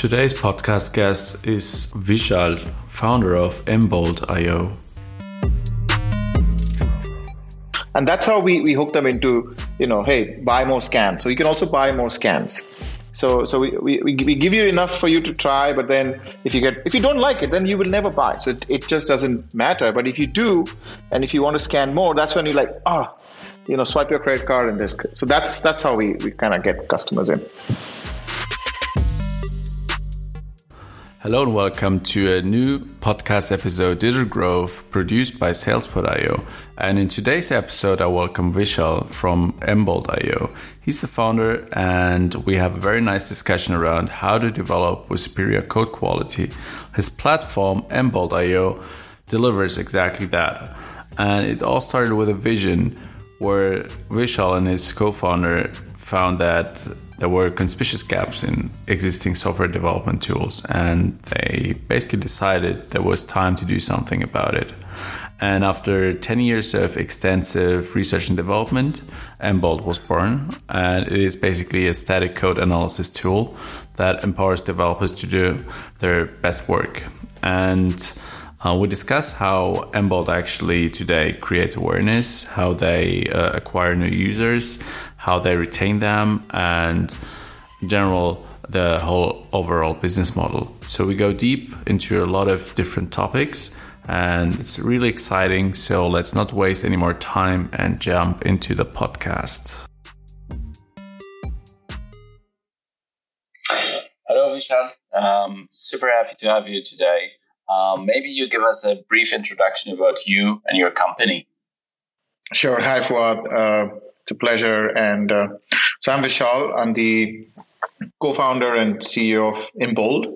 Today's podcast guest is Vishal, founder of Embold.io. And that's how we hook them into, hey, buy more scans. So you can also buy more scans. So we give you enough for you to try, but then if you don't like it, then you will never buy. So it just doesn't matter. But if you do, and if you want to scan more, that's when you're like, swipe your credit card and this. So that's how we kind of get customers in. Hello and welcome to a new podcast episode, Digital Growth, produced by Salespod.io. And in today's episode, I welcome Vishal from Embold.io. He's the founder, and we have a very nice discussion around how to develop with superior code quality. His platform, Embold.io, delivers exactly that. And it all started with a vision where Vishal and his co-founder found that there were conspicuous gaps in existing software development tools, and they basically decided there was time to do something about it. And after 10 years of extensive research and development, Embold was born, and it is basically a static code analysis tool that empowers developers to do their best work. And we discuss how Embold actually today creates awareness, how they acquire new users, how they retain them, and in general, the whole overall business model. So we go deep into a lot of different topics, and it's really exciting. So let's not waste any more time and jump into the podcast. Hello, Vishal. Super happy to have you today. Maybe you give us a brief introduction about you and your company. Sure. Hi, Fuad. It's a pleasure. And so I'm Vishal. I'm the co-founder and CEO of Embold.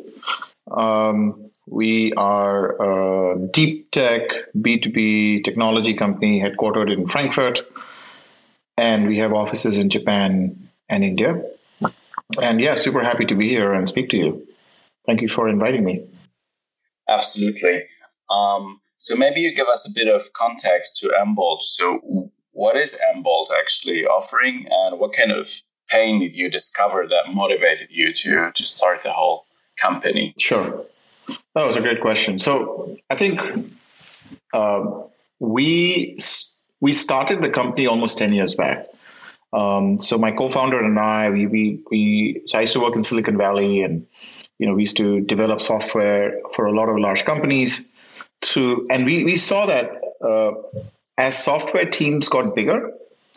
We are a deep tech B2B technology company headquartered in Frankfurt, and we have offices in Japan and India. And super happy to be here and speak to you. Thank you for inviting me. Absolutely. So maybe you give us a bit of context to Embold. So what is Embold actually offering, and what kind of pain did you discover that motivated you to start the whole company? Sure. That was a great question. So I think we started the company almost 10 years back. So my co-founder and I, so I used to work in Silicon Valley, and we used to develop software for a lot of large companies. And we saw that as software teams got bigger,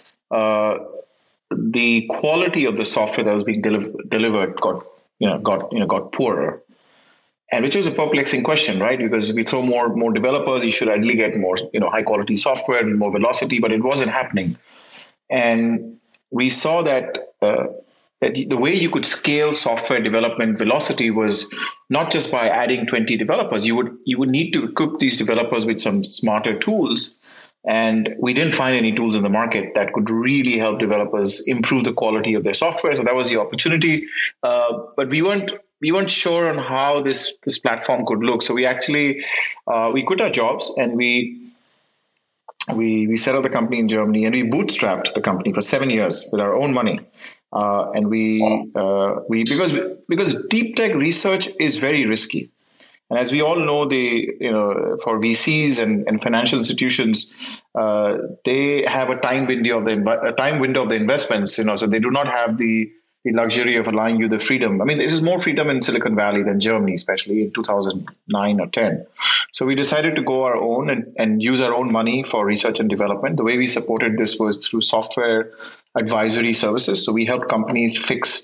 the quality of the software that was being delivered got poorer. And which was a perplexing question, right? Because if you throw more developers, you should ideally get more high quality software and more velocity, but it wasn't happening. And we saw that the way you could scale software development velocity was not just by adding 20 developers. You would need to equip these developers with some smarter tools. And we didn't find any tools in the market that could really help developers improve the quality of their software. So that was the opportunity. But we weren't sure on how this platform could look. So we actually we quit our jobs, and we set up the company in Germany, and we bootstrapped the company for 7 years with our own money. And because deep tech research is very risky. And as we all know, for VCs and financial institutions, they have a time window of the investments. So they do not have the luxury of allowing you the freedom. I mean, there is more freedom in Silicon Valley than Germany, especially in 2009 or 10. So we decided to go our own and use our own money for research and development. The way we supported this was through software advisory services. So we helped companies fix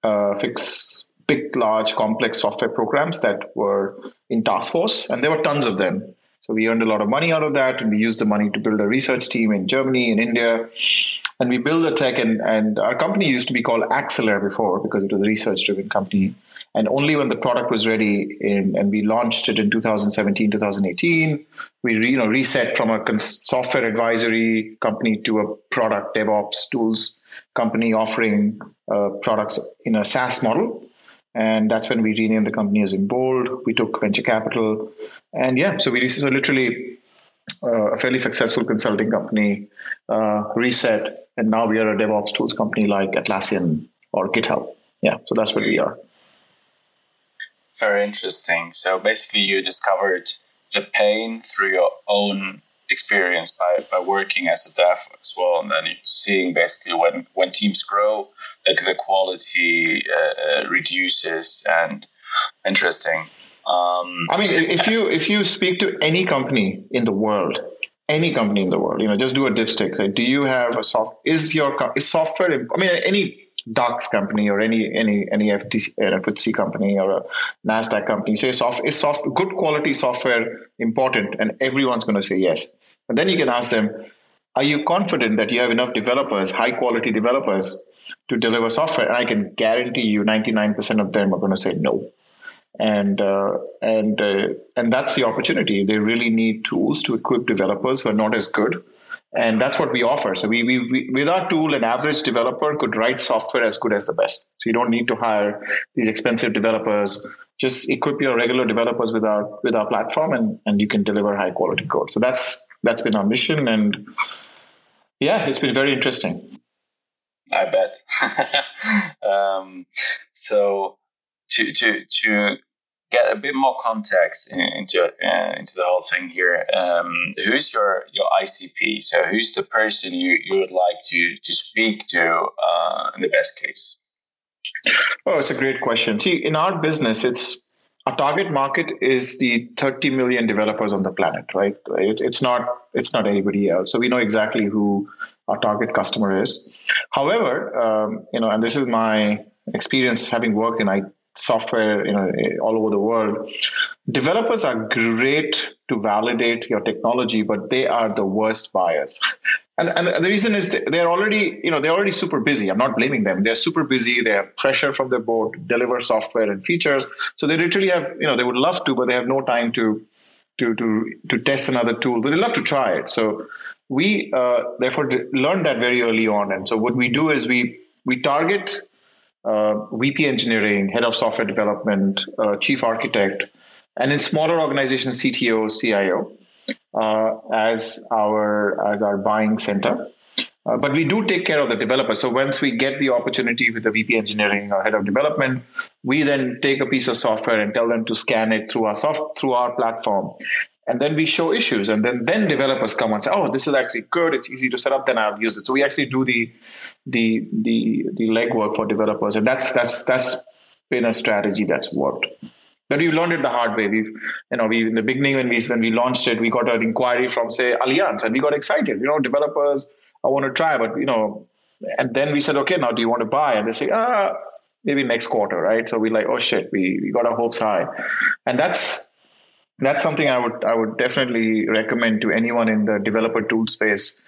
big, large, complex software programs that were in task force, and there were tons of them. So we earned a lot of money out of that, and we used the money to build a research team in Germany and India. And we built the tech, and our company used to be called Axeler before, because it was a research-driven company. And only when the product was ready, and we launched it in 2017, 2018, we reset from a software advisory company to a product DevOps tools company offering products in a SaaS model. And that's when we renamed the company as Embold. We took venture capital. And so we literally a fairly successful consulting company, reset. And now we are a DevOps tools company like Atlassian or GitHub. So that's what we are. Very interesting. So basically, you discovered the pain through your own experience by working as a dev as well, and then you're seeing basically when teams grow, that the quality reduces. And interesting. I mean, if you speak to any company in the world, just do a dipstick. Like, do you have is software? I mean, any DAX company or any FTSE company or a NASDAQ company say good quality software important, and everyone's going to say yes. But then you can ask them, are you confident that you have enough developers, high quality developers, to deliver software? And I can guarantee you 99% of them are going to say no. And that's the opportunity. They really need tools to equip developers who are not as good. And that's what we offer. So we with our tool, an average developer could write software as good as the best. So you don't need to hire these expensive developers. Just equip your regular developers with our platform, and you can deliver high quality code. So that's been our mission, and yeah, it's been very interesting. I bet. So to get a bit more context into the whole thing here, who's your ICP? So who's the person you would like to speak to in the best case? Oh, it's a great question. See, in our business, our target market is the 30 million developers on the planet, right? It's not anybody else. So we know exactly who our target customer is. However, and this is my experience having worked in software, all over the world. Developers are great to validate your technology, but they are the worst buyers. And the reason is they're already super busy. I'm not blaming them. They're super busy. They have pressure from their board to deliver software and features. So they literally have, they would love to, but they have no time to test another tool, but they love to try it. So we therefore learned that very early on. And so what we do is we target VP engineering, head of software development, chief architect, and in smaller organizations, CTO, CIO, as our buying center. But we do take care of the developers. So once we get the opportunity with the VP engineering or head of development, we then take a piece of software and tell them to scan it through our platform. And then we show issues, and then developers come and say, "Oh, this is actually good. It's easy to set up. Then I'll use it." So we actually do the legwork for developers, and that's been a strategy that's worked. But we learned it the hard way. We in the beginning when we launched it, we got an inquiry from say Allianz, and we got excited. Developers, I want to try, but and then we said, "Okay, now do you want to buy?" And they say, maybe next quarter, right? So we're like, "Oh shit, we got our hopes high," and that's something I would definitely recommend to anyone in the developer tool space.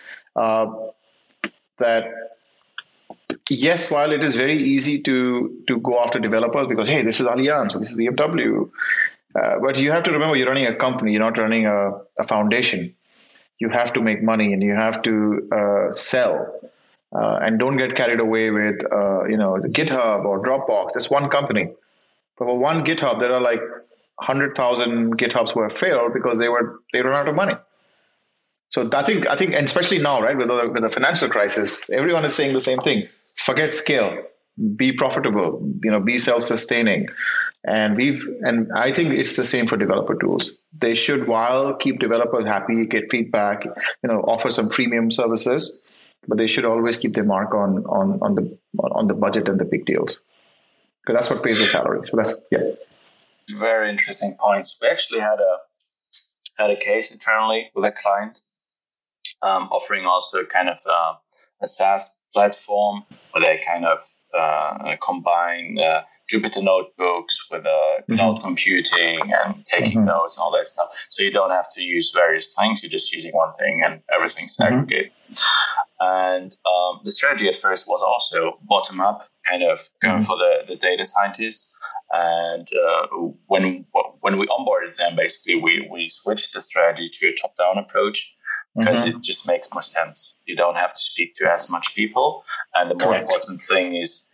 That yes, while it is very easy to go after developers because hey, this is Allianz, or this is BMW, but you have to remember you're running a company. You're not running a foundation. You have to make money and you have to sell. And don't get carried away with the GitHub or Dropbox. That's one company. But for one GitHub, there are like 100,000 GitHubs who have failed because they run out of money. So I think, and especially now, right, with the financial crisis, everyone is saying the same thing. Forget scale, be profitable, be self-sustaining. And I think it's the same for developer tools. They should, while keep developers happy, get feedback, offer some premium services, but they should always keep their mark on the budget and the big deals, because that's what pays the salary. So that's very interesting points. We actually had a case internally with a client offering also kind of a SaaS platform where they kind of combine Jupyter notebooks with cloud computing and taking notes and all that stuff. So you don't have to use various things. You're just using one thing and everything's aggregated. And the strategy at first was also bottom up, kind of going for the data scientists. And when we onboarded them, basically we switched the strategy to a top-down approach because it just makes more sense. You don't have to speak to as much people, and the more important thing is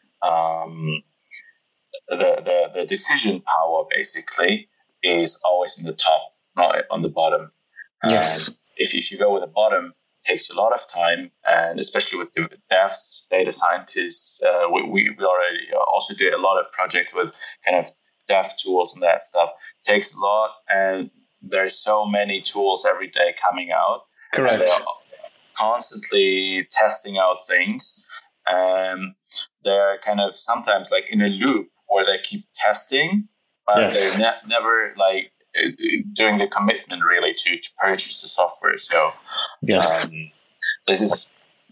the decision power. Basically, is always in the top, not on the bottom. Yes. And if you go with the bottom, it takes a lot of time, and especially with the devs, data scientists, we already also did a lot of projects with kind of dev tools and that stuff takes a lot, and there's so many tools every day coming out. Correct. And they're constantly testing out things. They're kind of sometimes like in a loop where they keep testing, but they're never like doing the commitment really to purchase the software. So this is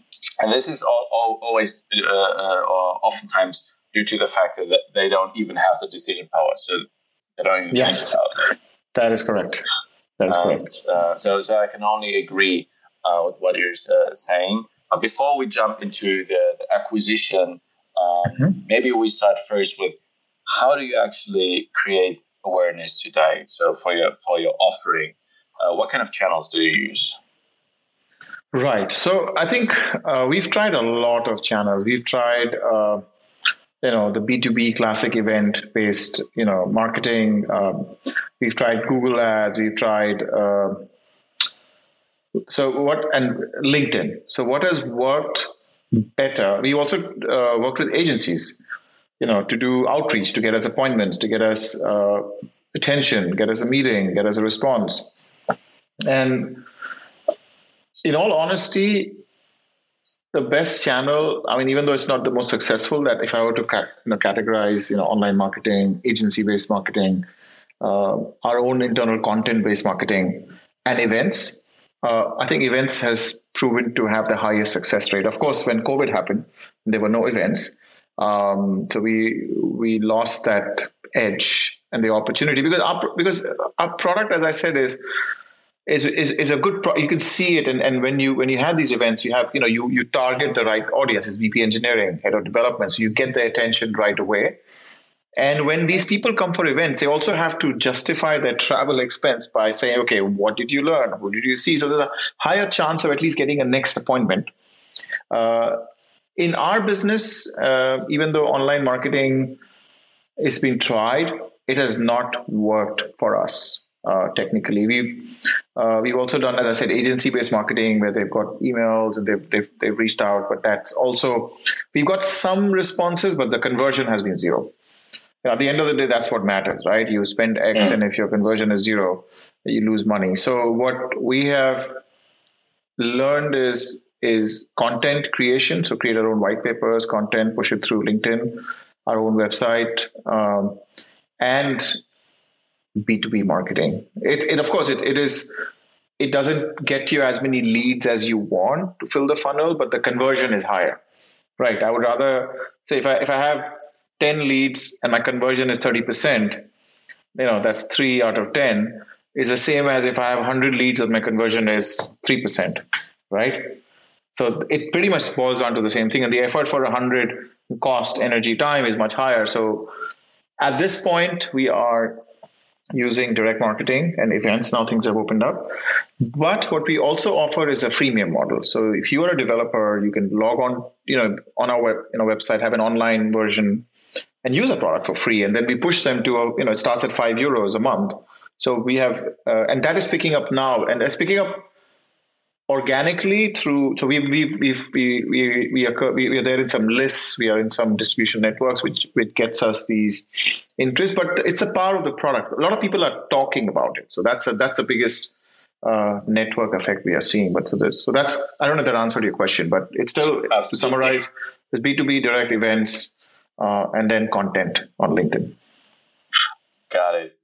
always oftentimes due to the fact that they don't even have the decision power, so they don't even think about it. That is correct. So I can only agree with what you're saying. Before we jump into the acquisition, maybe we start first with how do you actually create awareness today? So for your offering, what kind of channels do you use? Right. So I think we've tried a lot of channels. We've tried, the B2B classic event-based, marketing. We've tried Google Ads. We've tried and LinkedIn. So what has worked better? We also worked with agencies, to do outreach, to get us appointments, to get us attention, get us a meeting, get us a response. And in all honesty, the best channel, even though it's not the most successful, that if I were to categorize, online marketing, agency-based marketing, our own internal content-based marketing, and events, I think events has proven to have the highest success rate. Of course, when COVID happened, there were no events. So we lost that edge and the opportunity because our product, as I said, is a good you can see it, and when you have these events, you have you target the right audience. It's VP engineering, head of development, so you get their attention right away. And when these people come for events, they also have to justify their travel expense by saying, okay, what did you learn? Who did you see? So there's a higher chance of at least getting a next appointment. In our business, even though online marketing is being tried, it has not worked for us technically. We've also done, as I said, agency-based marketing where they've got emails and they've reached out, but that's also, we've got some responses, but the conversion has been zero. At the end of the day, that's what matters, right? You spend X, and if your conversion is zero, you lose money. So what we have learned is content creation. So create our own white papers, content, push it through LinkedIn, our own website, and B2B marketing. It of course it doesn't get you as many leads as you want to fill the funnel, but the conversion is higher, right? I would rather say if I have 10 leads and my conversion is 30%, that's 3 out of 10 is the same as if I have 100 leads and my conversion is 3%, right? So it pretty much boils down to the same thing. And the effort for 100 cost, energy, time is much higher. So at this point, we are using direct marketing and events. Now things have opened up. But what we also offer is a freemium model. So if you are a developer, you can log on, on our website, have an online version and use a product for free. And then we push them to, it starts at €5 a month. So we have, and that is picking up now, and it's picking up organically through. So we are there in some lists. We are in some distribution networks, which gets us these interests. But it's a part of the product. A lot of people are talking about it. So that's the biggest network effect we are seeing. But so that's I don't know if that answered your question, but it's still Absolutely. To summarize, there's B2B direct events. And then content on LinkedIn. Got it.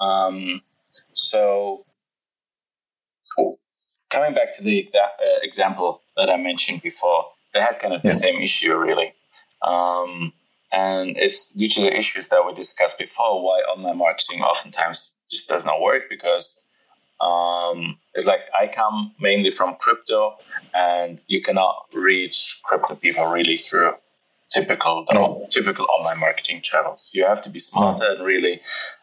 So coming back to the example that I mentioned before, they had kind of the same issue, really. And it's due to the issues that we discussed before, why online marketing oftentimes just does not work, because it's like I come mainly from crypto, and you cannot reach crypto people really through typical online marketing channels. You have to be smarter and really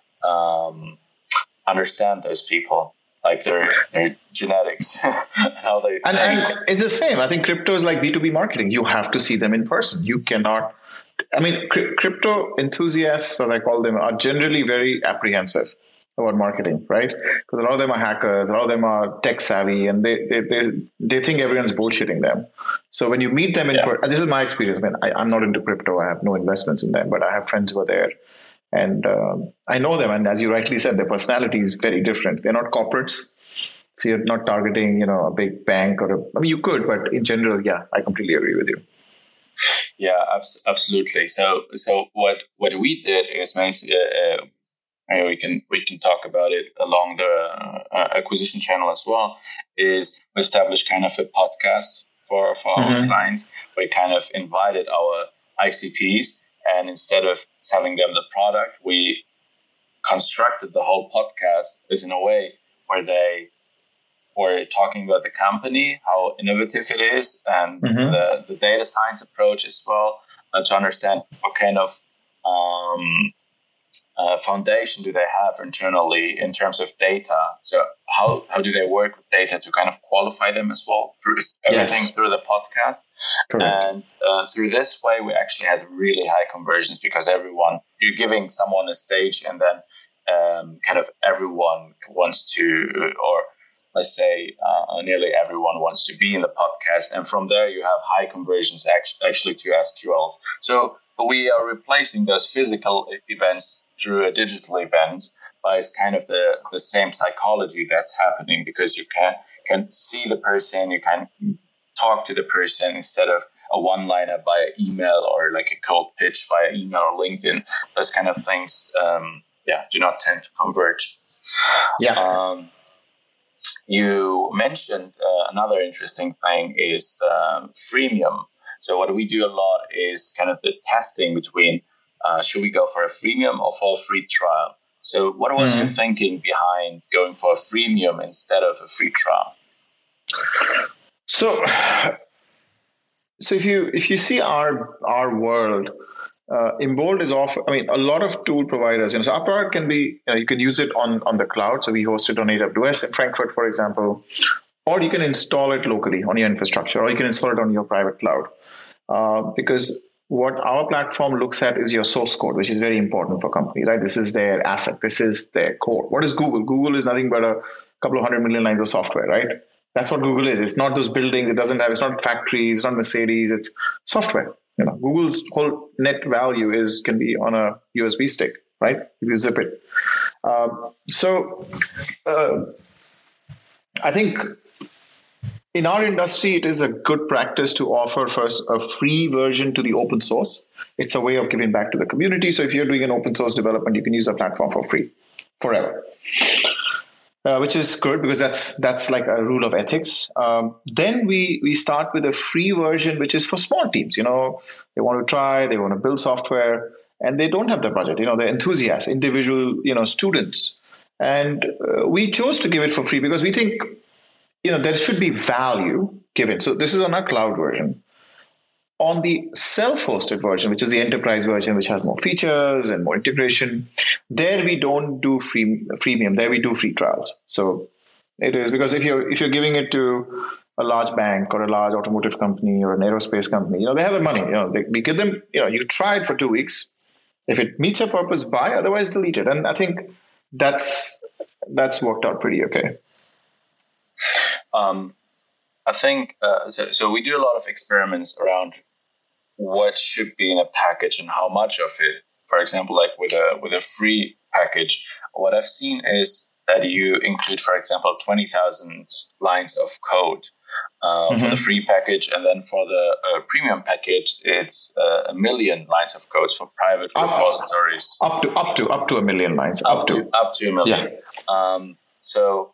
understand those people, like their genetics, how they and it's the same. I think crypto is like B2B marketing. You have to see them in person. You cannot. Crypto enthusiasts, as I call them, are generally very apprehensive about marketing, right? Because a lot of them are hackers, a lot of them are tech savvy, and they think everyone's bullshitting them. So when you meet them in person, this is my experience. I'm not into crypto. I have no investments in them, but I have friends who are there. And I know them, and as you rightly said, their personality is very different. They're not corporates, so you're not targeting, a big bank I mean, you could, but in general, yeah, I completely agree with you. Yeah, absolutely. So what we did is and we can talk about it along the acquisition channel as well, is we established kind of a podcast for our clients. We kind of invited our ICPs, and instead of selling them the product, we constructed the whole podcast as in a way where they were talking about the company, how innovative it is, and the data science approach as well, to understand what kind of foundation do they have internally in terms of data. So how do they work with data to kind of qualify them as well through everything through the podcast. Correct. And through this way, we actually had really high conversions because you're giving someone a stage, and then kind of everyone wants to, or let's say nearly everyone wants to be in the podcast. And from there, you have high conversions actually to SQL. So we are replacing those physical events through a digital event, but it's kind of the same psychology that's happening, because you can see the person, you can talk to the person instead of a one-liner via email or like a cold pitch via email or LinkedIn. Those kind of things, do not tend to convert. Yeah. You mentioned another interesting thing is the freemium. So what we do a lot is kind of the testing between should we go for a freemium or for a free trial? So what was your thinking behind going for a freemium instead of a free trial? So if you see our world, Imbold is a lot of tool providers. So our product can be, you can use it on the cloud. So we host it on AWS in Frankfurt, for example, or you can install it locally on your infrastructure, or you can install it on your private cloud. Because what our platform looks at is your source code, which is very important for companies, right? This is their asset. This is their core. What is Google? Google is nothing but a couple of 100 million lines of software, right? That's what Google is. It's not those buildings. It's not factories. It's not Mercedes. It's software. Google's whole net value can be on a USB stick, right? If you zip it. I think in our industry, it is a good practice to offer first a free version to the open source. It's a way of giving back to the community. So if you're doing an open source development, you can use our platform for free forever, which is good because that's like a rule of ethics. Then we start with a free version, which is for small teams. They want to try, they want to build software, and they don't have the budget. They're enthusiasts, individual, students. And we chose to give it for free because we think, there should be value given. So this is on our cloud version. On the self-hosted version, which is the enterprise version, which has more features and more integration, there we don't do freemium. There we do free trials. So it is because if you're giving it to a large bank or a large automotive company or an aerospace company, they have the money. We give them. You try it for 2 weeks. If it meets your purpose, buy. Otherwise, delete it. And I think that's worked out pretty okay. I think so we do a lot of experiments around what should be in a package and how much of it. For example, like with a free package, what I've seen is that you include, for example, 20,000 lines of code for the free package, and then for the premium package, it's 1 million lines of code for private repositories. Up to 1 million lines. Up to 1 million. Yeah. So.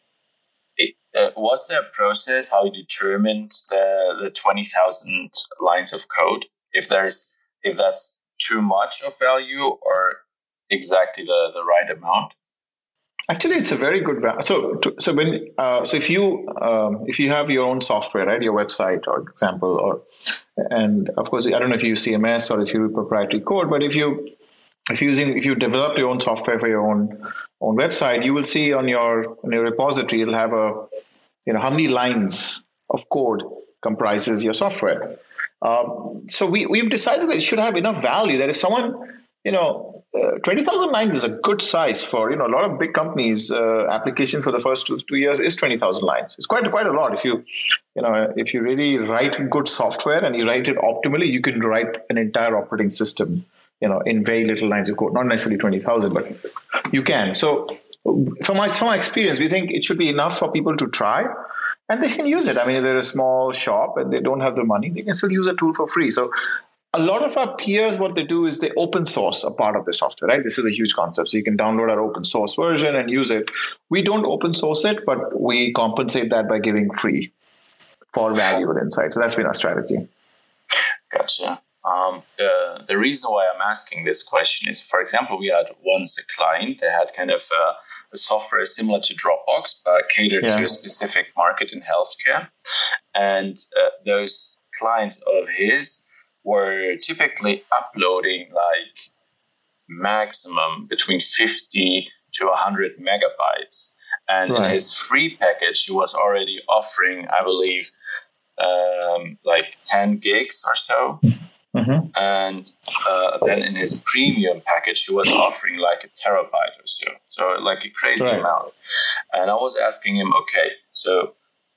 Was there a process how you determined the 20,000 lines of code? If that's too much of value or exactly the right amount? Actually, it's a very good value. So if you have your own software, right, your website, or example, and of course, I don't know if you use CMS or if you use proprietary code, but if you develop your own software for your own website, you will see on your repository, it'll have how many lines of code comprises your software. So we've decided that it should have enough value that if someone 20,000 lines is a good size for, a lot of big companies. Application for the first two years is 20,000 lines. It's quite a lot. If you really write good software and you write it optimally, you can write an entire operating system, in very little lines of code. Not necessarily 20,000, but you can. So from my experience, we think it should be enough for people to try, and they can use it. I mean, if they're a small shop and they don't have the money, they can still use a tool for free. So a lot of our peers, what they do is they open source a part of the software, right? This is a huge concept. So you can download our open source version and use it. We don't open source it, but we compensate that by giving free for valuable insight. So that's been our strategy. Gotcha. The reason why I'm asking this question is, for example, we had once a client that had kind of a software similar to Dropbox, but catered to a specific market in healthcare. And those clients of his were typically uploading like maximum between 50 to 100 megabytes. And in his free package, he was already offering, I believe, like 10 gigs or so. Mm-hmm. And then in his premium package, he was offering like a terabyte or so. So like a crazy amount. And I was asking him, okay, so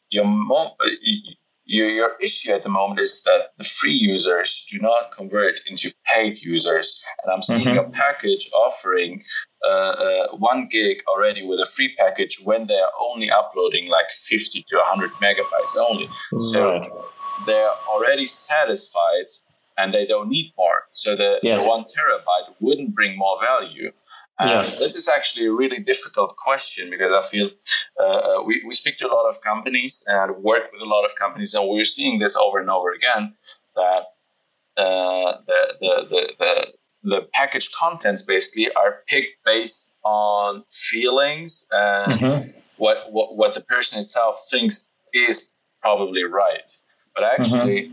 your issue at the moment is that the free users do not convert into paid users. And I'm seeing a package offering 1 gig already with a free package when they are only uploading like 50 to 100 megabytes only. So they're already satisfied and they don't need more. So the 1 terabyte wouldn't bring more value. This is actually a really difficult question because I feel we speak to a lot of companies and work with a lot of companies, and we're seeing this over and over again, that the package contents basically are picked based on feelings and what the person itself thinks is probably right. But actually,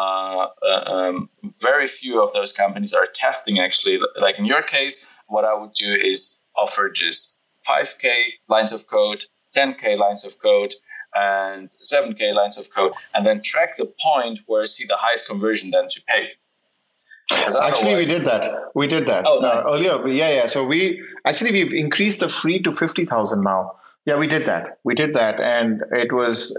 very few of those companies are testing actually. Like in your case, what I would do is offer just 5K lines of code, 10K lines of code, and 7K lines of code, and then track the point where I see the highest conversion then to paid. Actually, we did that. Oh, nice. Earlier. So we've increased the free to 50,000 now. Yeah, we did that. And it was.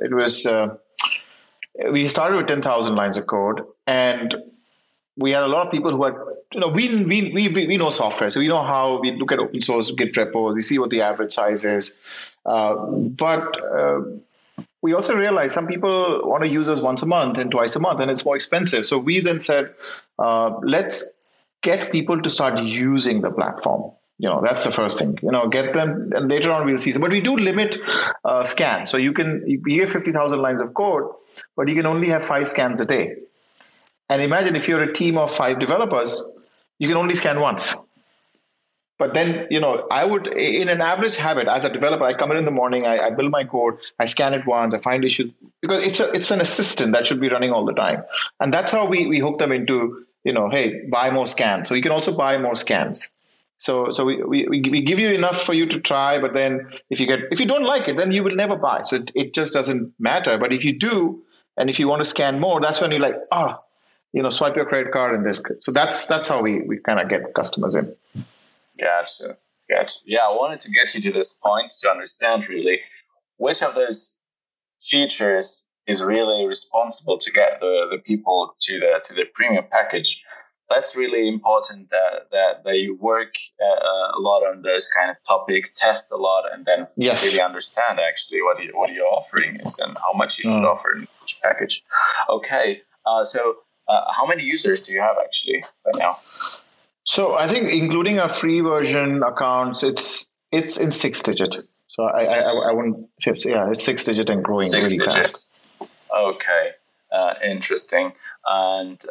We started with 10,000 lines of code, and we had a lot of people who had, we know software, so we know how we look at open source Git repos, we see what the average size is. But we also realized some people want to use us once a month and twice a month, and it's more expensive. So we then said, let's get people to start using the platform. That's the first thing. Get them, and later on we'll see. But we do limit scan. So you have 50,000 lines of code, but you can only have 5 scans a day. And imagine if you're a team of 5 developers, you can only scan once. But then, I would, in an average habit as a developer, I come in the morning, I build my code, I scan it once, I find issues, because it's an assistant that should be running all the time. And that's how we hook them into, hey, buy more scans. So you can also buy more scans. So we give you enough for you to try, but then if you don't like it, then you will never buy. So it just doesn't matter. But if you do, and if you want to scan more, that's when you're like, swipe your credit card and this. So that's how we kind of get customers in. Gotcha. Yeah, I wanted to get you to this point to understand really which of those features is really responsible to get the people to the premium package. That's really important that you work a lot on those kind of topics, test a lot, and then really understand actually what your offering is and how much you should offer in each package. Okay, so how many users do you have actually right now? So I think including our free version accounts, it's in 6-digit. So I wouldn't say, it's 6-digit and growing really fast. Okay, interesting. And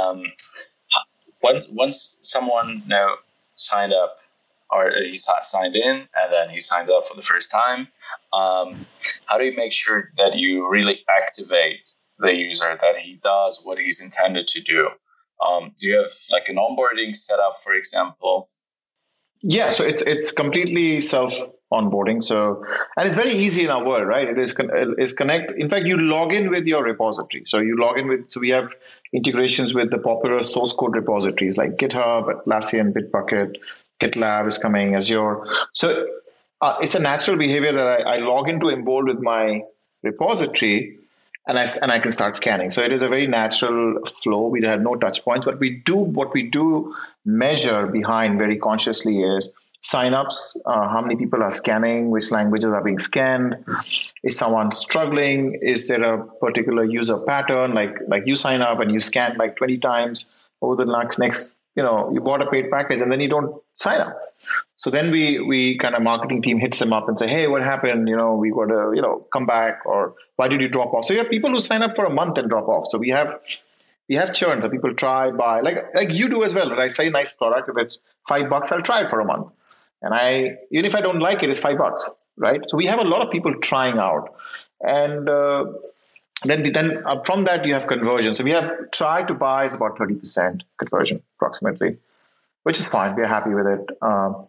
once someone signed up, or he signed in and then he signs up for the first time, how do you make sure that you really activate the user, that he does what he's intended to do? Do you have like an onboarding setup, for example? Yeah, so it's completely onboarding. So, and it's very easy in our world, right? It is connect. In fact, you log in with your repository. So you log in with. So we have integrations with the popular source code repositories like GitHub, Atlassian, Bitbucket, GitLab is coming, Azure. So it's a natural behavior that I log into Embold with my repository, and I can start scanning. So it is a very natural flow. We have no touch points, but what we do measure behind very consciously is signups, how many people are scanning, which languages are being scanned, is someone struggling, is there a particular user pattern, like you sign up and you scan like 20 times over the next you bought a paid package and then you don't sign up. So then we kind of marketing team hits them up and say, hey, what happened? We got to, come back, or why did you drop off? So you have people who sign up for a month and drop off. So we have churn. So people try, buy, like you do as well. Right? I say nice product. If it's $5, I'll try it for a month. And even if I don't like it, it's $5, right? So we have a lot of people trying out. And then from that, you have conversion. So we have tried to buy is about 30% conversion approximately, which is fine. We're happy with it.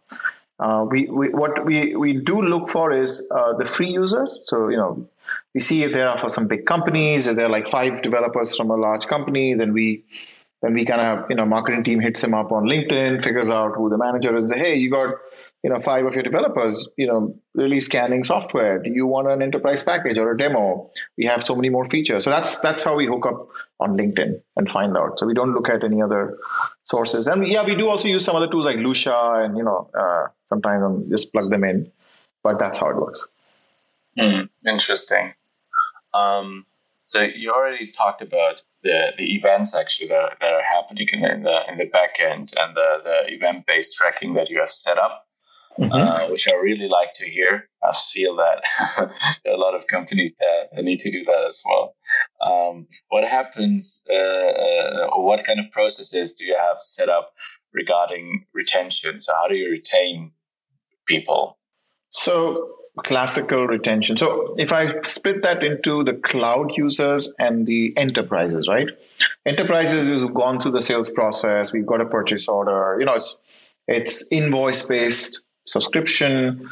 What we do look for is the free users. So, we see if there are for some big companies, if there are like 5 developers from a large company, then we kind of, marketing team hits them up on LinkedIn, figures out who the manager is. Hey, you got, 5 of your developers, really scanning software. Do you want an enterprise package or a demo? We have so many more features. So that's how we hook up on LinkedIn and find out. So we don't look at any other sources. And we do also use some other tools like Lucia and, sometimes just plug them in, but that's how it works. Interesting. So you already talked about the events actually that are happening in the back end and the event-based tracking that you have set up, which I really like to hear. I feel that there are a lot of companies that need to do that as well. What happens, or what kind of processes do you have set up regarding retention? So how do you retain people? So classical retention. So if I split that into the cloud users and the enterprises, right? Enterprises who've gone through the sales process, we've got a purchase order, it's invoice-based subscription.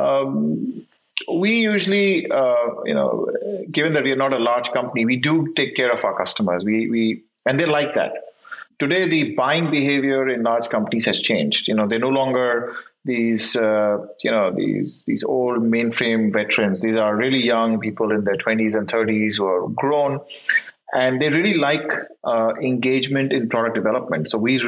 We usually, given that we are not a large company, we do take care of our customers. And they like that. Today, the buying behavior in large companies has changed. They're no longer these old mainframe veterans. These are really young people in their 20s and 30s who are grown, and they really like engagement in product development. So we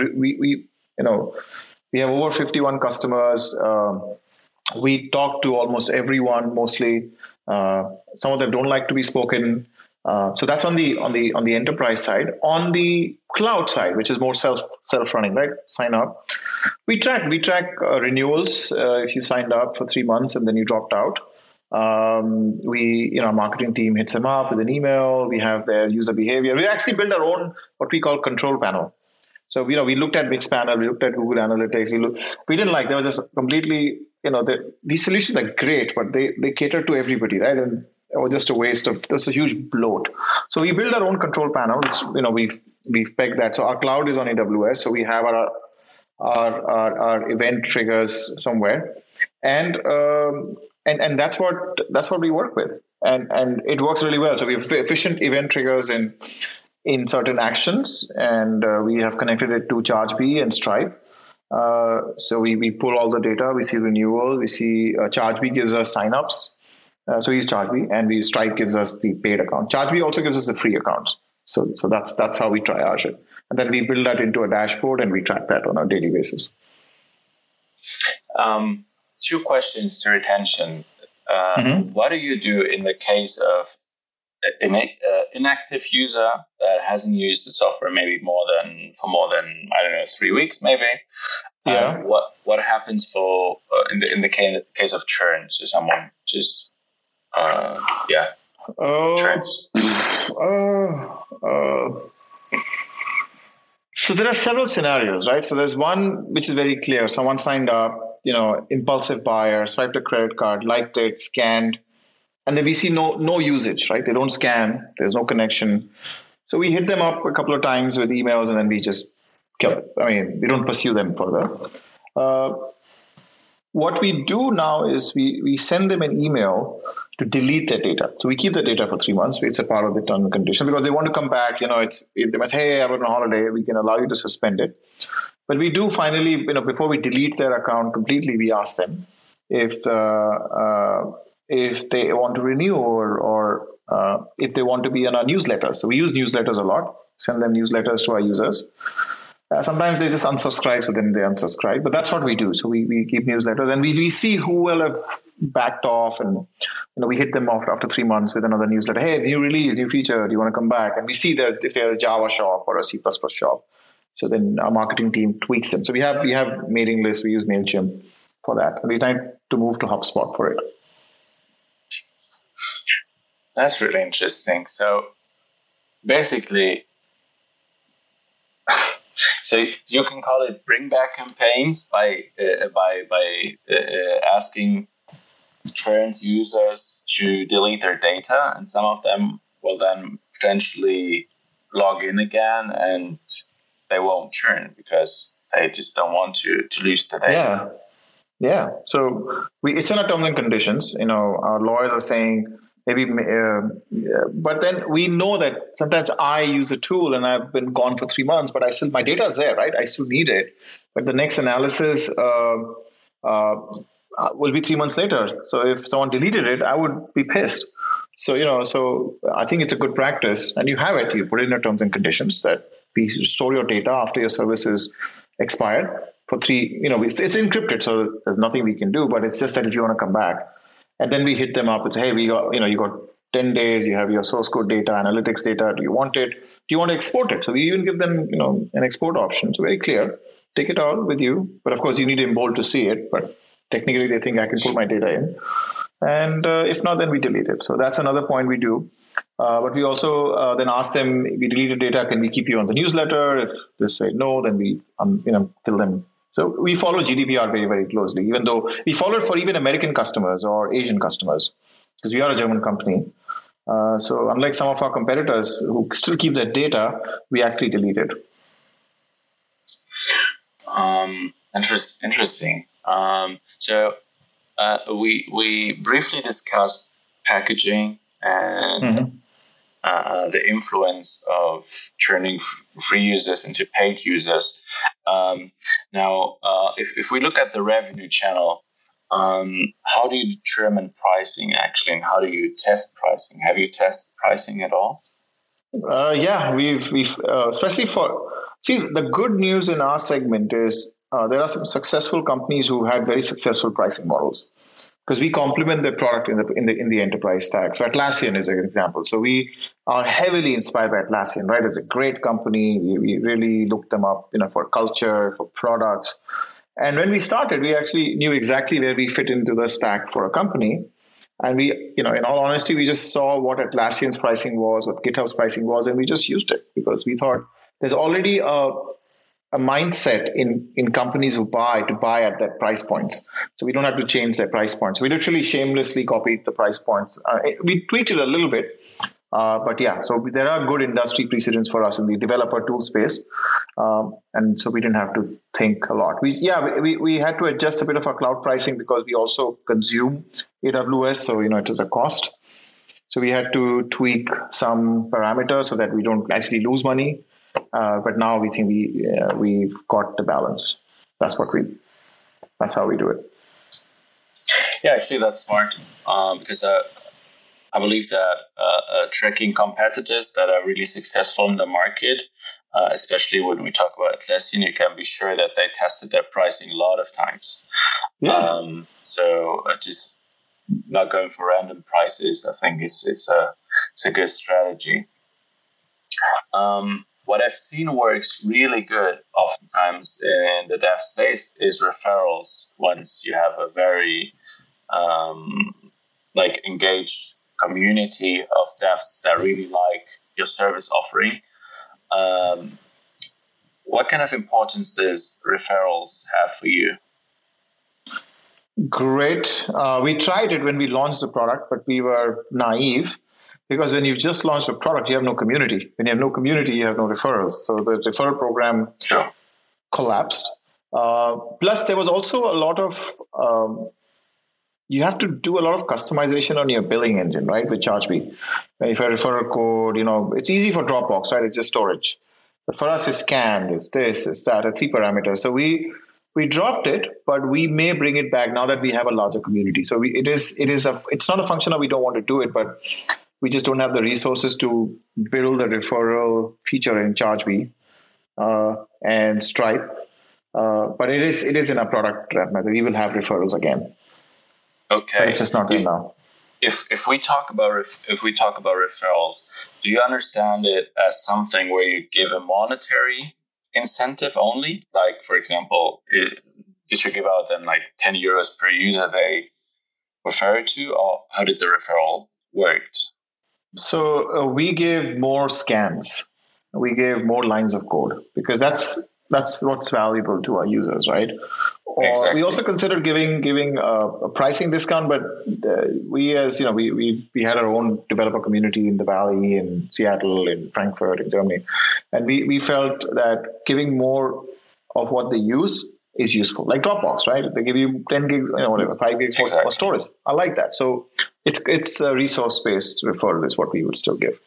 have over 51 customers. We talk to almost everyone. Mostly, some of them don't like to be spoken. So that's on the enterprise side. On the cloud side, which is more self-running, right? Sign up. We track renewals. If you signed up for 3 months and then you dropped out, our marketing team hits them up with an email. We have their user behavior. We actually build our own what we call control panel. So we looked at Mixpanel, we looked at Google Analytics. We didn't like. There was just completely these solutions are great, but they cater to everybody, right? And it was just a waste of. There's a huge bloat. So we build our own control panel. It's we've pegged that. So our cloud is on AWS. So we have our event triggers somewhere, and that's what we work with, and it works really well. So we have efficient event triggers in certain actions, and we have connected it to Chargebee and Stripe. So we pull all the data. We see renewal. We see Chargebee gives us signups. So we use Chargebee, and Stripe gives us the paid account. Chargebee also gives us the free accounts. So that's how we triage it, and then we build that into a dashboard, and we track that on a daily basis. 2 questions to retention. What do you do in the case of an inactive user that hasn't used the software maybe more than 3 weeks, maybe? Yeah. What happens for in the case of churn? So someone just churns. So there are several scenarios, right? So there's one which is very clear. Someone signed up, impulsive buyer, swiped a credit card, liked it, scanned, and then we see no usage, right? They don't scan. There's no connection. So we hit them up a couple of times with emails, and then we just kill it. We don't pursue them further. what we do now is we send them an email to delete their data. So we keep the data for 3 months. It's a part of the term and condition because they want to come back. They might say, hey, I went on holiday. We can allow you to suspend it. But we do finally, before we delete their account completely, we ask them if they want to renew or if they want to be on our newsletter. So we use newsletters a lot, send them newsletters to our users. Sometimes they just unsubscribe, so then they unsubscribe. But that's what we do. So we keep newsletters, and we see who will have backed off, and we hit them off after 3 months with another newsletter. Hey, new release, new feature. Do you want to come back? And we see that if they're a Java shop or a C++ shop. So then our marketing team tweaks them. So we have mailing lists. We use MailChimp for that, and we try to move to HubSpot for it. That's really interesting. So basically. So you can call it bring back campaigns by asking current users to delete their data, and some of them will then potentially log in again, and they won't churn because they just don't want to lose the data. Yeah. So it's in our terms and conditions. Our lawyers are saying. Maybe, but then we know that sometimes I use a tool and I've been gone for 3 months, but my data is there, right? I still need it. But the next analysis will be 3 months later. So if someone deleted it, I would be pissed. So, so I think it's a good practice, and you have it. You put it in your terms and conditions that we store your data after your service is expired for 3. It's encrypted, so there's nothing we can do. But it's just that if you want to come back. And then we hit them up and say, hey, you got 10 days, you have your source code data, analytics data. Do you want it? Do you want to export it? So we even give them, an export option. So very clear. Take it all with you. But of course, you need Embold to see it. But technically, they think I can put my data in. And if not, then we delete it. So that's another point we do. But we also then ask them, we deleted data, can we keep you on the newsletter? If they say no, then we, kill them. So we follow GDPR very, very closely, even though we follow it for even American customers or Asian customers, because we are a German company. So unlike some of our competitors who still keep that data, we actually delete it. Interesting. So we briefly discussed packaging and the influence of turning free users into paid users. Now, if we look at the revenue channel, how do you determine pricing actually, and how do you test pricing? Have you tested pricing at all? Yeah, we've especially the good news in our segment is there are some successful companies who had very successful pricing models, because we complement their product in the enterprise stack. So Atlassian is an example. So we are heavily inspired by Atlassian, right? It's a great company. We really looked them up, for culture, for products. And when we started, we actually knew exactly where we fit into the stack for a company. And we, in all honesty, we just saw what Atlassian's pricing was, what GitHub's pricing was, and we just used it because we thought there's already a mindset in companies who buy at that price points. So we don't have to change their price points. We literally shamelessly copied the price points. We tweaked it a little bit, but yeah, so there are good industry precedents for us in the developer tool space. And so we didn't have to think a lot. We had to adjust a bit of our cloud pricing because we also consume AWS. So, it is a cost. So we had to tweak some parameters so that we don't actually lose money. But now we think we've got the balance. That's how we do it. Yeah, actually, that's smart because I believe that tracking competitors that are really successful in the market, especially when we talk about Atlassian, you can be sure that they tested their pricing a lot of times. Yeah. So just not going for random prices, I think it's a good strategy. What I've seen works really good oftentimes in the dev space is referrals. Once you have a very engaged community of devs that really like your service offering, what kind of importance does referrals have for you? Great. We tried it when we launched the product, but we were naive. Because when you've just launched a product, you have no community. When you have no community, you have no referrals. So the referral program collapsed. Plus, there was also a lot of you have to do a lot of customization on your billing engine, right? With ChargeBee. If I refer a code, it's easy for Dropbox, right? It's just storage. But for us, it's scanned, it's this, it's that, a 3 parameters. So we dropped it, but we may bring it back now that we have a larger community. So it's not a function of we don't want to do it, but we just don't have the resources to build a referral feature in ChargeBee and Stripe. But it is in our product roadmap. We will have referrals again. Okay, but it's just not right now. If we talk about referrals, do you understand it as something where you give a monetary incentive only? Like, for example, did you give out then like 10 euros per user they refer to, or how did the referral work? So we give more scans. We give more lines of code because that's what's valuable to our users, right? Or exactly. We also considered giving a pricing discount, but we had our own developer community in the Valley, in Seattle, in Frankfurt, in Germany, and we felt that giving more of what they use is useful. Like Dropbox, right? They give you 10 gigs, 5 gigs for storage. I like that. So it's a resource-based referral is what we would still give.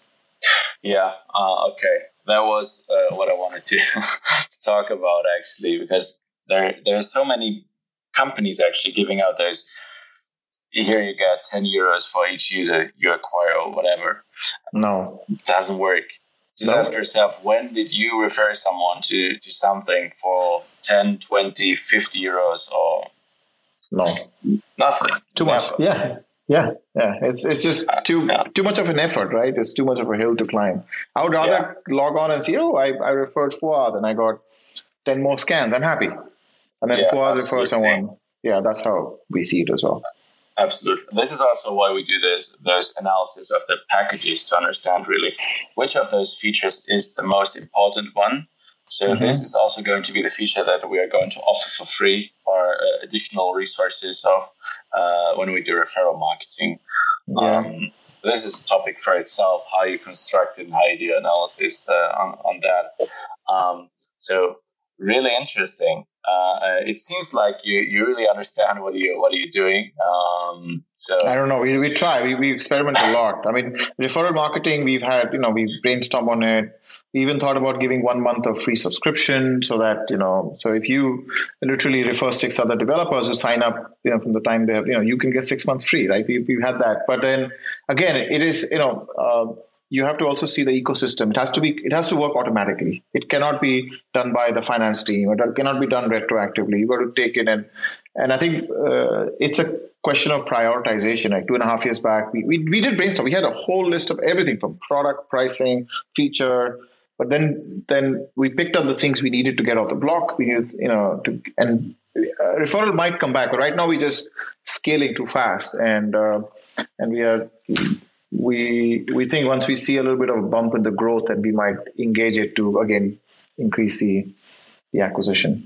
Yeah. Okay. That was what I wanted to talk about, actually, because there are so many companies actually giving out those. Here you get 10 euros for each user you acquire or whatever. No. It doesn't work. Just ask yourself, when did you refer someone to something for 10, 20, 50 euros or no? Nothing. Too much. Yeah. It's just too much of an effort, right? It's too much of a hill to climb. I would rather log on and see, I referred Fuad and I got 10 more scans. I'm happy. And then Fuad refers someone. Yeah, that's how we see it as well. Absolutely. This is also why we do those analysis of the packages to understand really which of those features is the most important one. So this is also going to be the feature that we are going to offer for free or additional resources of when we do referral marketing. Yeah. This is a topic for itself, how you construct it and how you do analysis on that. So really interesting. It seems like you really understand what you're doing. So I don't know. We try. We experiment a lot. I mean, referral marketing. We've had we've brainstormed on it. We even thought about giving 1 month of free subscription so that so if you literally refer 6 other developers who sign up from the time they have you can get 6 months free, right? We've had that, but then again, it is you have to also see the ecosystem. It has to work automatically. It cannot be done by the finance team, or it cannot be done retroactively. You got to take it and I think it's a question of prioritization. Like 2.5 years back, we did brainstorm. We had a whole list of everything from product, pricing, feature, but then we picked up the things we needed to get off the block. We needed, referral might come back, but right now we're just scaling too fast, and we think once we see a little bit of a bump in the growth, then we might engage it to again increase the acquisition.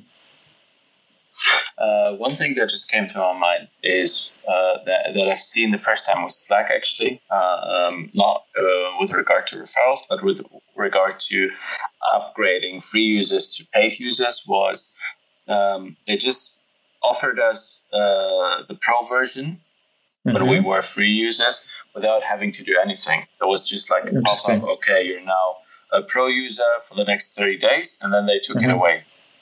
One thing that just came to my mind is that I've seen the first time with Slack, actually, not with regard to referrals, but with regard to upgrading free users to paid users, was they just offered us the pro version, but we were free users without having to do anything. It was just like a pop-up, okay, you're now a pro user for the next 30 days, and then they took it away.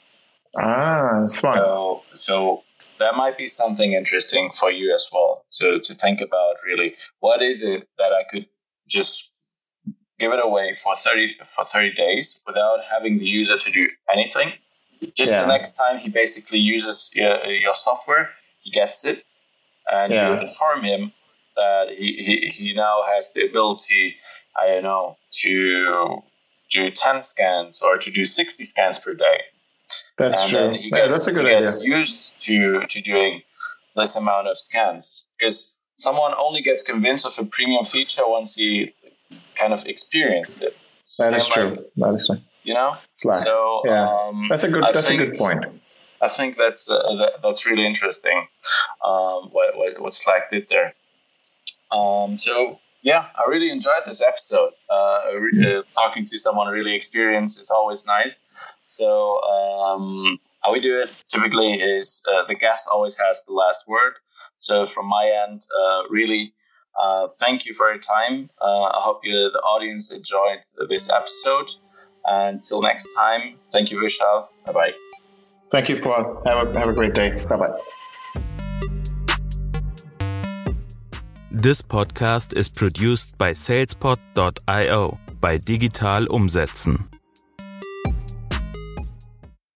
Smart. So that might be something interesting for you as well. So to think about really, what is it that I could just give it away for 30 days without having the user to do anything? Just the next time he basically uses your software, he gets it, and you inform him that he now has the ability, I don't know, to do 10 scans or to do 60 scans per day. That's true. That's a good idea. He gets used to doing this amount of scans, because someone only gets convinced of a premium feature once he kind of experienced it. That is true. Slack. So that's a good point. I think that's really interesting. What Slack did there. So. Yeah, I really enjoyed this episode. Talking to someone really experienced is always nice. So How we do it typically is the guest always has the last word. So from my end, really thank you for your time. I hope the audience enjoyed this episode. Until next time, thank you, Vishal. Bye-bye. Thank you, Fuad. Have a great day. Bye-bye. This podcast is produced by salespod.io bei Digital Umsetzen.